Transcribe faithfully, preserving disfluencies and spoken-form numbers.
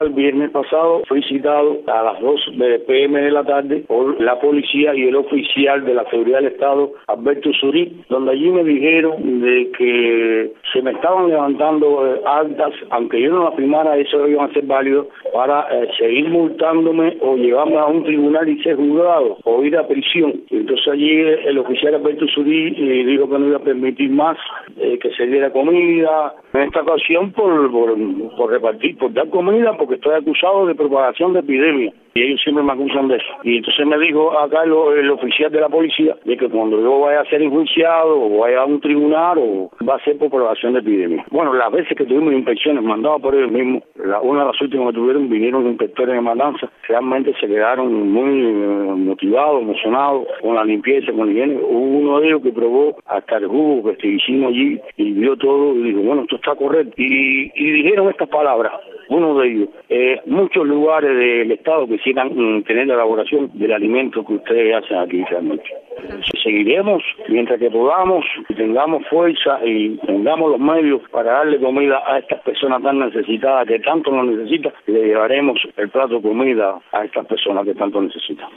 El viernes pasado fui citado a las dos pe eme de la tarde por la policía y el oficial de la seguridad del Estado, Alberto Surí, donde allí me dijeron de que se me estaban levantando eh, actas, aunque yo no las firmara, eso iban a ser válidos para eh, seguir multándome o llevarme a un tribunal y ser juzgado o ir a prisión. Entonces allí eh, el oficial Alberto Surí eh, dijo que no iba a permitir más eh, que se diera comida, en esta ocasión por, por, por repartir, por dar comida, porque estoy acusado de propagación de epidemia y ellos siempre me acusan de eso. Y entonces me dijo acá el, el oficial de la policía de que cuando yo vaya a ser enjuiciado o vaya a un tribunal o va a ser por propagación de epidemia. Bueno, las veces que tuvimos inspecciones mandadas por ellos mismos, la, una de las últimas que tuvieron vinieron los inspectores de matanza, realmente se quedaron muy eh, motivados, emocionados con la limpieza, con la higiene. Hubo uno de ellos que probó hasta el jugo que hicimos allí y vio todo y dijo, bueno, esto está correcto. Y, y dijeron estas palabras, uno de ellos, eh, muchos lugares del Estado quisieran mm, tener la elaboración del alimento que ustedes hacen aquí realmente. Seguiremos mientras que podamos, y tengamos fuerza y tengamos los medios para darle comida a estas personas tan necesitadas que tanto lo necesitan, y le llevaremos el plato de comida a estas personas que tanto necesitan.